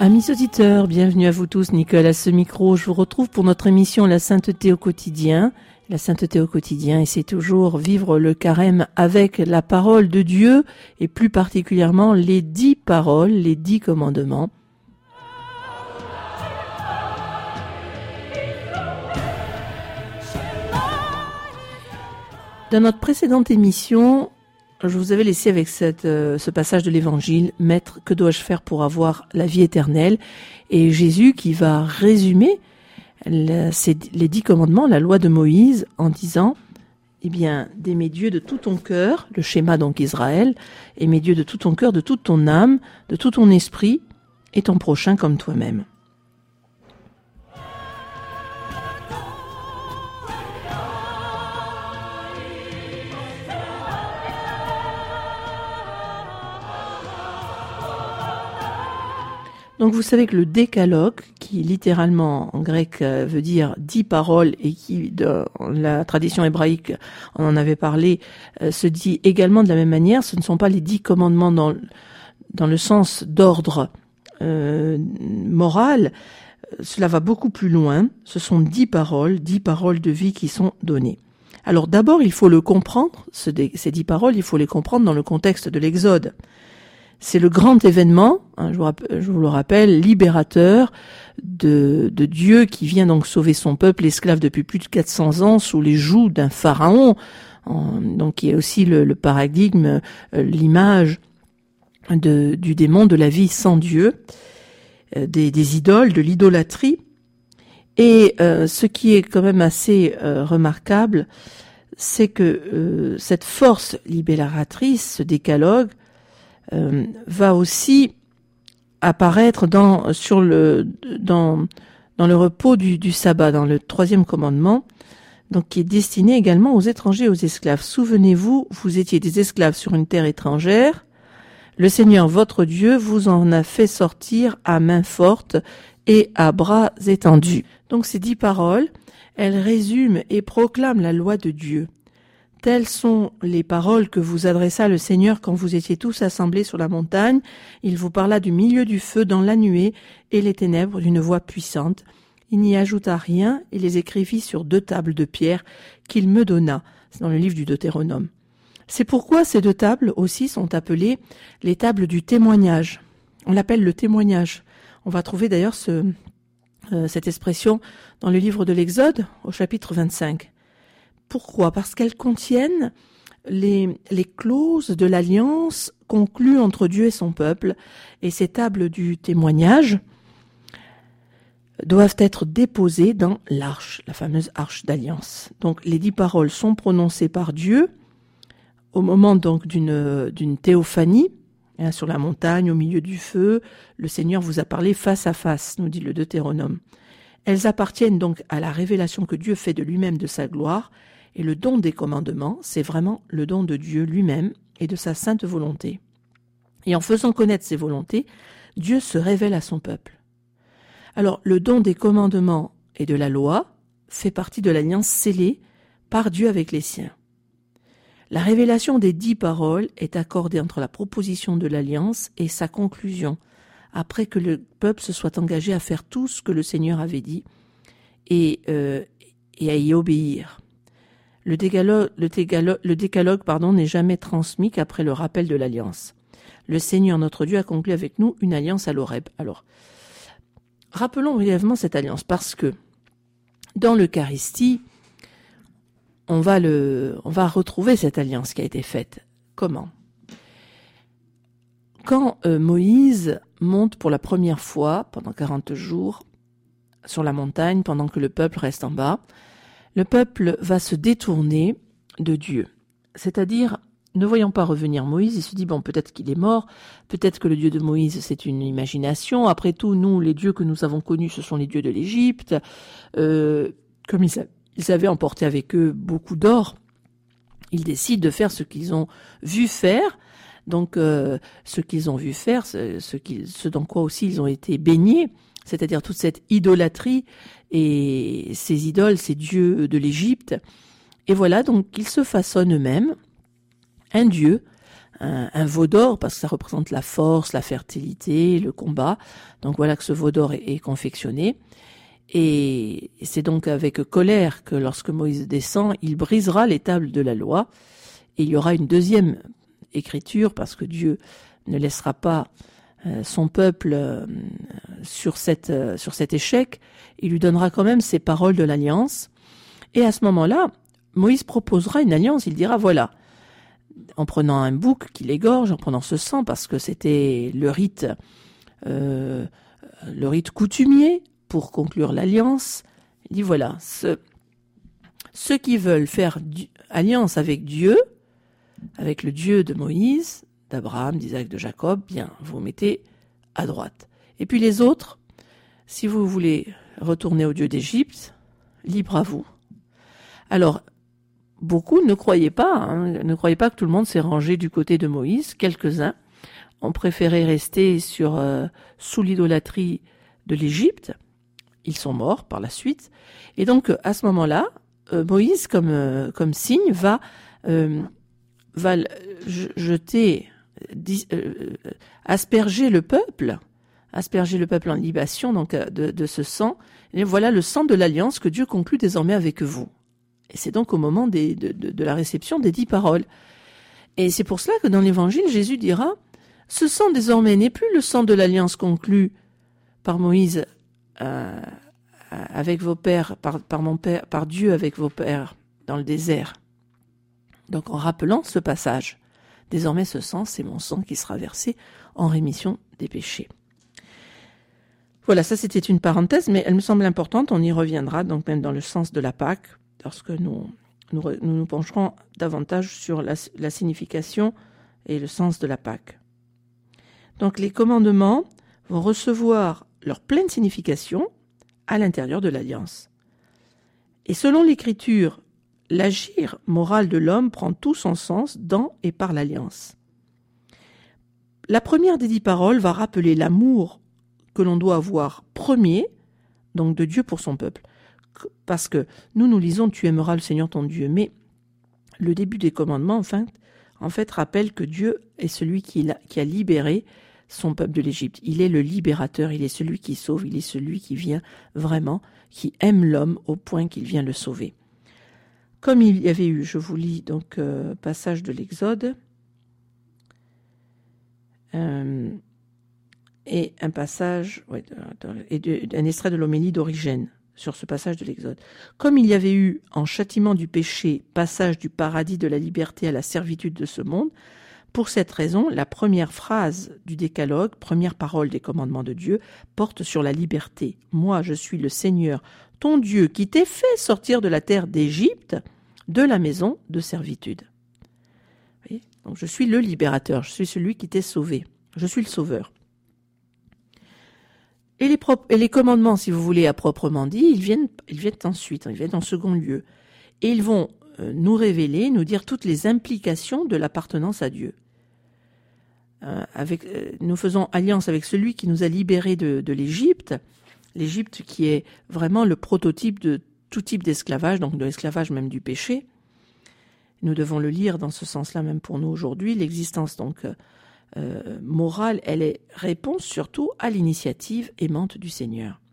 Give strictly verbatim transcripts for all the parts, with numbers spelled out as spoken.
Amis auditeurs, bienvenue à vous tous, Nicole à ce micro. Je vous retrouve pour notre émission La Sainteté au quotidien. La Sainteté au quotidien, et c'est toujours vivre le carême avec la parole de Dieu, et plus particulièrement les dix paroles, les dix commandements. Dans notre précédente émission, je vous avais laissé avec cette, euh, ce passage de l'Évangile, « Maître, que dois-je faire pour avoir la vie éternelle ?» Et Jésus qui va résumer la, ces, les dix commandements, la loi de Moïse, en disant « Eh bien, d'aimer Dieu de tout ton cœur », le schéma donc Israël, « aimer Dieu de tout ton cœur, de toute ton âme, de tout ton esprit, et ton prochain comme toi-même. » Donc vous savez que le décalogue, qui littéralement en grec veut dire dix paroles et qui dans la tradition hébraïque, on en avait parlé, se dit également de la même manière, ce ne sont pas les dix commandements dans, dans le sens d'ordre euh, moral, cela va beaucoup plus loin, ce sont dix paroles, dix paroles de vie qui sont données. Alors d'abord il faut le comprendre, ce, ces dix paroles, il faut les comprendre dans le contexte de l'Exode. C'est le grand événement, hein, je, vous rappelle, je vous le rappelle, libérateur de, de Dieu qui vient donc sauver son peuple esclave depuis plus de quatre cents ans sous les jougs d'un pharaon, en, donc qui est aussi le, le paradigme, euh, l'image de, du démon de la vie sans Dieu, euh, des, des idoles, de l'idolâtrie. Et euh, ce qui est quand même assez euh, remarquable, c'est que euh, cette force libératrice, ce décalogue, Euh, va aussi apparaître dans sur le dans dans le repos du, du sabbat, dans le troisième commandement, donc qui est destiné également aux étrangers et aux esclaves. Souvenez-vous, vous étiez des esclaves sur une terre étrangère. Le Seigneur votre Dieu vous en a fait sortir à main forte et à bras étendus. Donc ces dix paroles, elles résument et proclament la loi de Dieu. Telles sont les paroles que vous adressa le Seigneur quand vous étiez tous assemblés sur la montagne. Il vous parla du milieu du feu dans la nuée et les ténèbres d'une voix puissante. Il n'y ajouta rien et les écrivit sur deux tables de pierre qu'il me donna. C'est dans le livre du Deutéronome. C'est pourquoi ces deux tables aussi sont appelées les tables du témoignage. On l'appelle le témoignage. On va trouver d'ailleurs ce, euh, cette expression dans le livre de l'Exode au chapitre vingt-cinq. Pourquoi ? Parce qu'elles contiennent les, les clauses de l'alliance conclue entre Dieu et son peuple. Et ces tables du témoignage doivent être déposées dans l'arche, la fameuse arche d'alliance. Donc les dix paroles sont prononcées par Dieu au moment donc d'une, d'une théophanie, hein, sur la montagne, au milieu du feu. Le Seigneur vous a parlé face à face, nous dit le Deutéronome. Elles appartiennent donc à la révélation que Dieu fait de lui-même de sa gloire. Et le don des commandements, c'est vraiment le don de Dieu lui-même et de sa sainte volonté. Et en faisant connaître ses volontés, Dieu se révèle à son peuple. Alors, le don des commandements et de la loi fait partie de l'alliance scellée par Dieu avec les siens. La révélation des dix paroles est accordée entre la proposition de l'alliance et sa conclusion, après que le peuple se soit engagé à faire tout ce que le Seigneur avait dit et, euh, et à y obéir. Le décalogue, le décalogue, le décalogue pardon, n'est jamais transmis qu'après le rappel de l'alliance. Le Seigneur notre Dieu a conclu avec nous une alliance à l'Horeb. Alors, rappelons brièvement cette alliance, parce que dans l'Eucharistie, on va, le, on va retrouver cette alliance qui a été faite. Comment ? Quand euh, Moïse monte pour la première fois, pendant quarante jours, sur la montagne, pendant que le peuple reste en bas, le peuple va se détourner de Dieu. C'est-à-dire, ne voyant pas revenir Moïse, il se dit, bon, peut-être qu'il est mort, peut-être que le Dieu de Moïse, c'est une imagination. Après tout, nous, les dieux que nous avons connus, ce sont les dieux de l'Égypte. Euh, comme ils, ils avaient emporté avec eux beaucoup d'or, ils décident de faire ce qu'ils ont vu faire. Donc, euh, ce qu'ils ont vu faire, ce, ce, qu'ils, ce dans quoi aussi ils ont été baignés, c'est-à-dire toute cette idolâtrie et ces idoles, ces dieux de l'Égypte. Et voilà, donc ils se façonnent eux-mêmes un dieu, un, un veau d'or, parce que ça représente la force, la fertilité, le combat. Donc voilà que ce veau d'or est, est confectionné. Et c'est donc avec colère que lorsque Moïse descend, il brisera les tables de la loi. Et il y aura une deuxième écriture, parce que Dieu ne laissera pas euh, son peuple euh, sur, cette, euh, sur cet échec. Il lui donnera quand même ses paroles de l'alliance. Et à ce moment-là, Moïse proposera une alliance. Il dira, voilà, en prenant un bouc qui l'égorge, en prenant ce sang, parce que c'était le rite, euh, le rite coutumier pour conclure l'alliance. Il dit, voilà, ce, ceux qui veulent faire du, alliance avec Dieu, avec le Dieu de Moïse, d'Abraham, d'Isaac, de Jacob, bien, vous vous mettez à droite. Et puis les autres, si vous voulez retourner au Dieu d'Égypte, libre à vous. Alors, beaucoup ne croyaient pas, hein, ne croyaient pas que tout le monde s'est rangé du côté de Moïse. Quelques-uns ont préféré rester sur, euh, sous l'idolâtrie de l'Égypte. Ils sont morts par la suite. Et donc, à ce moment-là, euh, Moïse, comme, euh, comme signe, va, euh, va jeter, dis, euh, asperger le peuple, asperger le peuple en libation donc de, de ce sang. Et voilà le sang de l'alliance que Dieu conclut désormais avec vous. Et c'est donc au moment des, de, de, de la réception des dix paroles. Et c'est pour cela que dans l'Évangile, Jésus dira, ce sang désormais n'est plus le sang de l'alliance conclue par Moïse euh, avec vos pères, par, par mon père, par Dieu avec vos pères dans le désert. Donc en rappelant ce passage, désormais ce sang, c'est mon sang qui sera versé en rémission des péchés. Voilà, ça c'était une parenthèse, mais elle me semble importante, on y reviendra, donc même dans le sens de la Pâque, lorsque nous nous, nous, nous pencherons davantage sur la, la signification et le sens de la Pâque. Donc les commandements vont recevoir leur pleine signification à l'intérieur de l'Alliance. Et selon l'Écriture, l'agir moral de l'homme prend tout son sens dans et par l'Alliance. La première des dix paroles va rappeler l'amour que l'on doit avoir premier, donc de Dieu pour son peuple. Parce que nous, nous lisons « Tu aimeras le Seigneur ton Dieu », mais le début des commandements, enfin, en fait, rappelle que Dieu est celui qui a, qui a libéré son peuple de l'Égypte. Il est le libérateur, il est celui qui sauve, il est celui qui vient vraiment, qui aime l'homme au point qu'il vient le sauver. Comme il y avait eu, je vous lis donc euh, passage de l'Exode, euh, et un passage, ouais, et de, un extrait de l'homélie d'Origène sur ce passage de l'Exode. Comme il y avait eu en châtiment du péché, passage du paradis de la liberté à la servitude de ce monde, pour cette raison, la première phrase du décalogue, première parole des commandements de Dieu, porte sur la liberté. Moi, je suis le Seigneur, ton Dieu, qui t'ai fait sortir de la terre d'Égypte, de la maison de servitude. Vous voyez ? Donc, je suis le libérateur, je suis celui qui t'ai sauvé. Je suis le sauveur. Et les, pro- et les commandements, si vous voulez, à proprement dit, ils viennent, ils viennent ensuite, ils viennent en second lieu. Et ils vont euh, nous révéler, nous dire toutes les implications de l'appartenance à Dieu. Euh, avec, euh, nous faisons alliance avec celui qui nous a libérés de, de l'Égypte, l'Égypte qui est vraiment le prototype de tout type d'esclavage, donc de l'esclavage même du péché. Nous devons le lire dans ce sens-là même pour nous aujourd'hui. L'existence donc euh, morale, elle est réponse surtout à l'initiative aimante du Seigneur.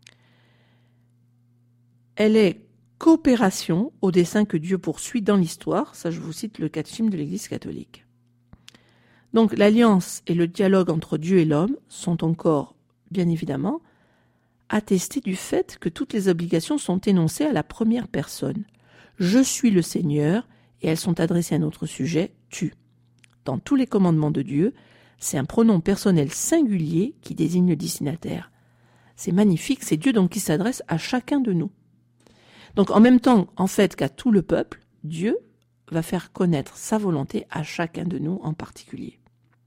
Elle est coopération au dessein que Dieu poursuit dans l'histoire. Ça, je vous cite le catéchisme de l'Église catholique. Donc l'alliance et le dialogue entre Dieu et l'homme sont encore, bien évidemment, attestés du fait que toutes les obligations sont énoncées à la première personne. Je suis le Seigneur, et elles sont adressées à notre sujet, tu. Dans tous les commandements de Dieu, c'est un pronom personnel singulier qui désigne le destinataire. C'est magnifique, c'est Dieu donc qui s'adresse à chacun de nous. Donc en même temps, en fait, qu'à tout le peuple, Dieu va faire connaître sa volonté à chacun de nous en particulier.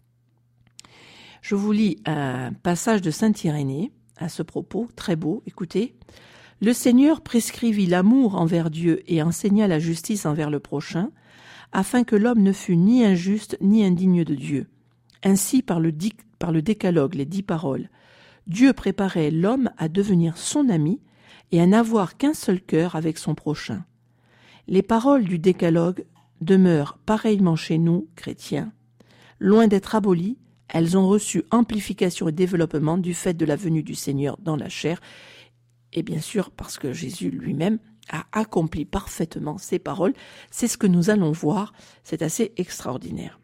Je vous lis un passage de saint Irénée à ce propos, très beau, écoutez. « Le Seigneur prescrivit l'amour envers Dieu et enseigna la justice envers le prochain, afin que l'homme ne fût ni injuste ni indigne de Dieu. Ainsi, par le, di- par le décalogue, les dix paroles, Dieu préparait l'homme à devenir son ami et à n'avoir qu'un seul cœur avec son prochain. Les paroles du décalogue demeurent pareillement chez nous, chrétiens. loin d'être abolies, elles ont reçu amplification et développement du fait de la venue du Seigneur dans la chair, et bien sûr parce que Jésus lui-même a accompli parfaitement ces paroles. C'est ce que nous allons voir, c'est assez extraordinaire.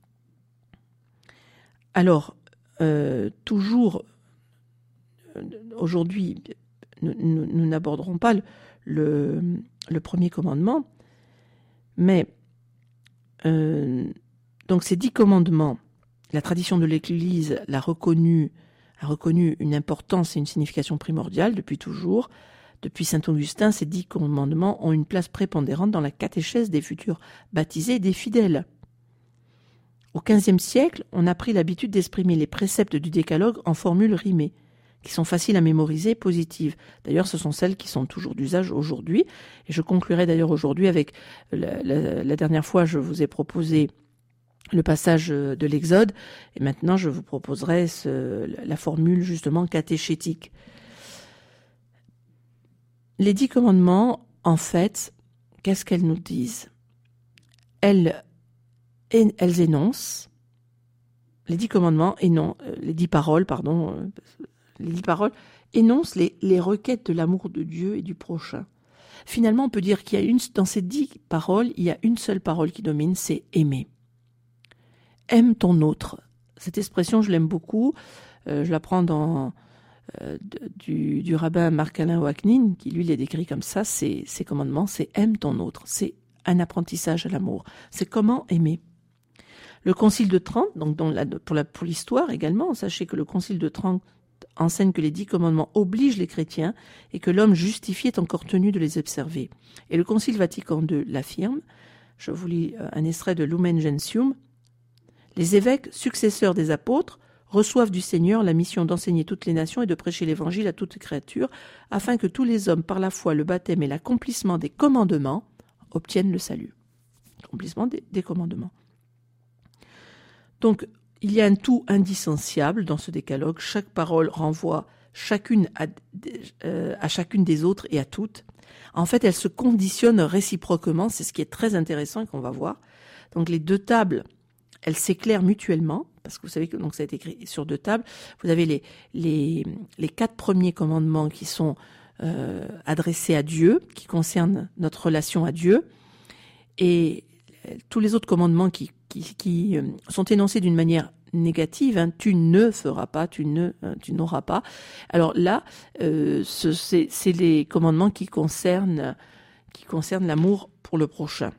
Alors, euh, toujours, euh, aujourd'hui, nous, nous, nous n'aborderons pas le, le, le premier commandement, mais euh, donc ces dix commandements, la tradition de l'Église l'a reconnu, a reconnu une importance et une signification primordiale depuis toujours. Depuis saint Augustin, ces dix commandements ont une place prépondérante dans la catéchèse des futurs baptisés et des fidèles. Au quinzième siècle, on a pris l'habitude d'exprimer les préceptes du décalogue en formules rimées, qui sont faciles à mémoriser, positives. D'ailleurs, ce sont celles qui sont toujours d'usage aujourd'hui. Et je conclurai d'ailleurs aujourd'hui avec, la, la, la dernière fois, je vous ai proposé le passage de l'Exode, et maintenant je vous proposerai ce, la formule justement catéchétique. Les dix commandements, en fait, qu'est-ce qu'elles nous disent ? Elles, elles énoncent, les dix commandements, énoncent, les dix paroles, pardon, les dix paroles énoncent les, les requêtes de l'amour de Dieu et du prochain. Finalement, on peut dire qu'il y a une, dans ces dix paroles, il y a une seule parole qui domine, c'est aimer. Aime ton autre. Cette expression, je l'aime beaucoup. Euh, je la prends dans, euh, du, du rabbin Marc-Alain Ouaknin, qui lui les décrit comme ça. Ses, ses commandements, c'est aime ton autre. C'est un apprentissage à l'amour. C'est comment aimer. Le Concile de Trente, donc dans la, pour, la, pour l'histoire également, sachez que le Concile de Trente enseigne que les dix commandements obligent les chrétiens et que l'homme justifié est encore tenu de les observer. Et le Concile Vatican deux l'affirme. Je vous lis un extrait de Lumen Gentium. Les évêques, successeurs des apôtres, reçoivent du Seigneur la mission d'enseigner toutes les nations et de prêcher l'évangile à toute créature, afin que tous les hommes, par la foi, le baptême et l'accomplissement des commandements, obtiennent le salut. Accomplissement des, des commandements. Donc, il y a un tout indissociable dans ce décalogue. Chaque parole renvoie chacune à, euh, à chacune des autres et à toutes. En fait, elles se conditionnent réciproquement. C'est ce qui est très intéressant et qu'on va voir. Donc, les deux tables, elles s'éclairent mutuellement, parce que vous savez que donc ça a été écrit sur deux tables. Vous avez les, les, les quatre premiers commandements qui sont euh, adressés à Dieu, qui concernent notre relation à Dieu, et tous les autres commandements qui, qui, qui euh, sont énoncés d'une manière négative, hein, tu ne feras pas, tu ne, hein, tu n'auras pas. Alors là, euh, ce, c'est, c'est les commandements qui concernent, qui concernent l'amour pour le prochain.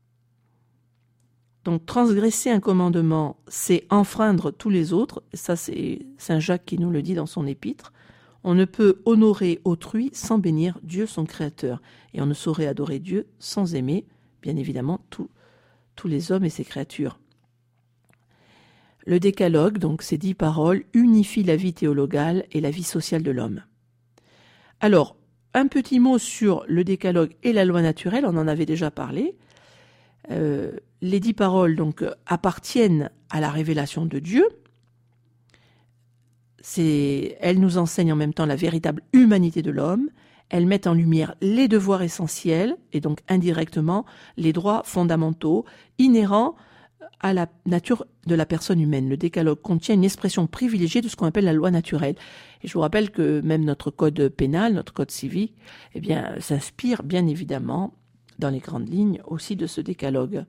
Donc, transgresser un commandement, c'est enfreindre tous les autres. Ça, c'est saint Jacques qui nous le dit dans son épître. On ne peut honorer autrui sans bénir Dieu, son créateur. Et on ne saurait adorer Dieu sans aimer, bien évidemment, tout, tous les hommes et ses créatures. Le décalogue, donc ces dix paroles, unifie la vie théologale et la vie sociale de l'homme. Alors, un petit mot sur le décalogue et la loi naturelle, on en avait déjà parlé. Euh, les dix paroles donc appartiennent à la révélation de Dieu. C'est, elles nous enseignent en même temps la véritable humanité de l'homme. Elles mettent en lumière les devoirs essentiels et donc indirectement les droits fondamentaux inhérents à la nature de la personne humaine. Le décalogue contient une expression privilégiée de ce qu'on appelle la loi naturelle. Et je vous rappelle que même notre code pénal, notre code civique, eh bien, s'inspire bien évidemment dans les grandes lignes aussi de ce décalogue.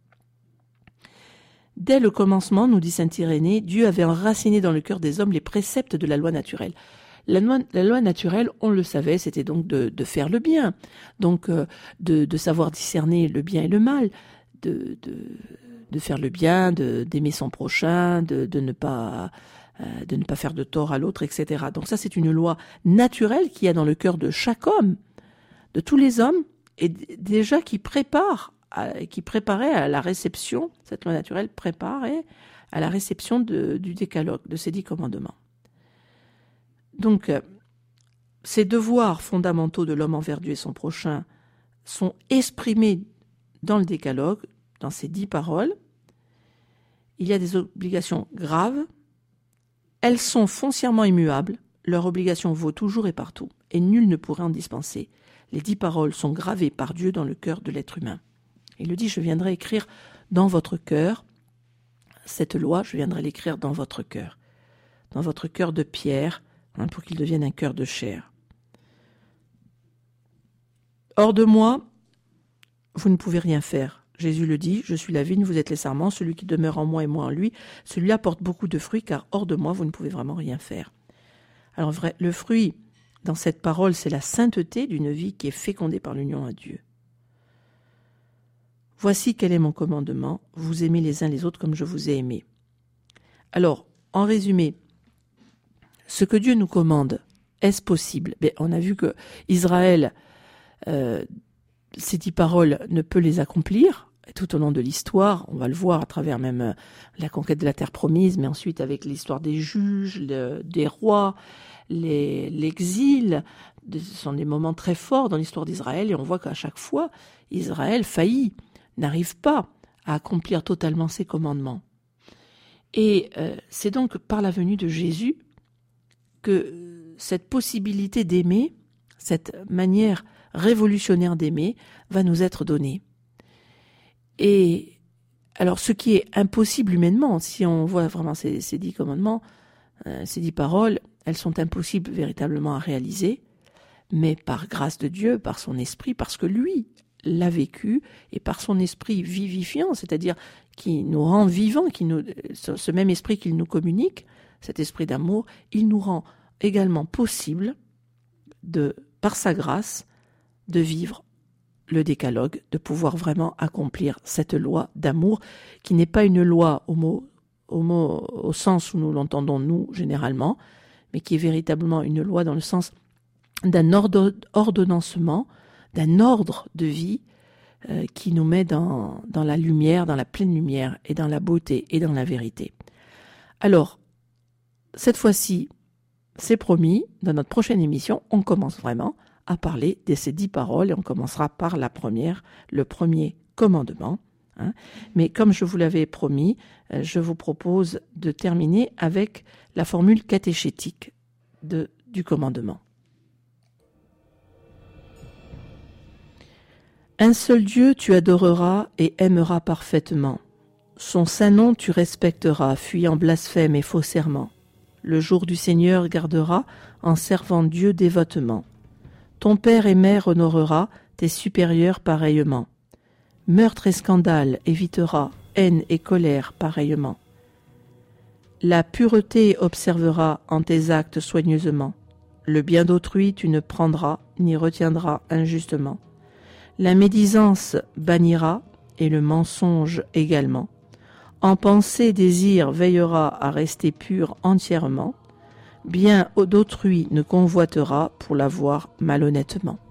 Dès le commencement, nous dit saint Irénée, Dieu avait enraciné dans le cœur des hommes les préceptes de la loi naturelle. La loi, la loi naturelle, on le savait, c'était donc de, de faire le bien, donc euh, de, de savoir discerner le bien et le mal, de, de, de faire le bien, de, d'aimer son prochain, de, de ne pas euh, de ne pas faire de tort à l'autre, et cetera. Donc ça, c'est une loi naturelle qu'il y a dans le cœur de chaque homme, de tous les hommes, et déjà qui prépare, à, qui préparait à la réception, cette loi naturelle préparait à la réception de, du décalogue, de ces dix commandements. Donc, euh, ces devoirs fondamentaux de l'homme envers Dieu et son prochain sont exprimés dans le décalogue, dans ces dix paroles. Il y a des obligations graves, elles sont foncièrement immuables, leur obligation vaut toujours et partout, et nul ne pourrait en dispenser. Les dix paroles sont gravées par Dieu dans le cœur de l'être humain. Il le dit, je viendrai écrire dans votre cœur cette loi, je viendrai l'écrire dans votre cœur, dans votre cœur de pierre, hein, pour qu'il devienne un cœur de chair. Hors de moi, vous ne pouvez rien faire. Jésus le dit, je suis la vigne, vous êtes les sarments, celui qui demeure en moi et moi en lui, celui-là porte beaucoup de fruits, car hors de moi, vous ne pouvez vraiment rien faire. Alors vrai, le fruit dans cette parole, c'est la sainteté d'une vie qui est fécondée par l'union à Dieu. Voici quel est mon commandement, vous aimez les uns les autres comme je vous ai aimé. Alors, en résumé, ce que Dieu nous commande, est-ce possible? Ben, on a vu que Israël, euh, ces dix paroles, ne peut les accomplir tout au long de l'histoire. On va le voir à travers même la conquête de la terre promise, mais ensuite avec l'histoire des juges, le, des rois, les, l'exil. Ce sont des moments très forts dans l'histoire d'Israël et on voit qu'à chaque fois, Israël faillit, n'arrive pas à accomplir totalement ses commandements. Et euh, c'est donc par la venue de Jésus que cette possibilité d'aimer, cette manière révolutionnaire d'aimer, va nous être donnée. Et alors ce qui est impossible humainement, si on voit vraiment ces, ces dix commandements, euh, ces dix paroles, elles sont impossibles véritablement à réaliser, mais par grâce de Dieu, par son esprit, parce que lui l'a vécu, et par son esprit vivifiant, c'est-à-dire qui nous rend vivants, qui nous, ce même esprit qu'il nous communique, cet esprit d'amour, il nous rend également possible, de, par sa grâce, de vivre le décalogue, de pouvoir vraiment accomplir cette loi d'amour, qui n'est pas une loi au, mot, au, mot, au sens où nous l'entendons nous généralement, mais qui est véritablement une loi dans le sens d'un ordonnancement, d'un ordre de vie euh, qui nous met dans, dans la lumière, dans la pleine lumière, et dans la beauté, et dans la vérité. Alors, cette fois-ci, c'est promis, dans notre prochaine émission, on commence vraiment à parler de ces dix paroles, et on commencera par la première, le premier commandement. Hein. Mais comme je vous l'avais promis, euh, je vous propose de terminer avec la formule catéchétique de, du commandement. Un seul Dieu tu adoreras et aimeras parfaitement. Son saint nom tu respecteras, fuyant blasphème et faux serment. Le jour du Seigneur garderas en servant Dieu dévotement. Ton père et mère honorera, tes supérieurs pareillement. Meurtre et scandale évitera, haine et colère pareillement. La pureté observera en tes actes soigneusement. Le bien d'autrui tu ne prendras ni retiendras injustement. La médisance bannira et le mensonge également. En pensée désir veillera à rester pur entièrement. Bien d'autrui ne convoitera pour l'avoir malhonnêtement.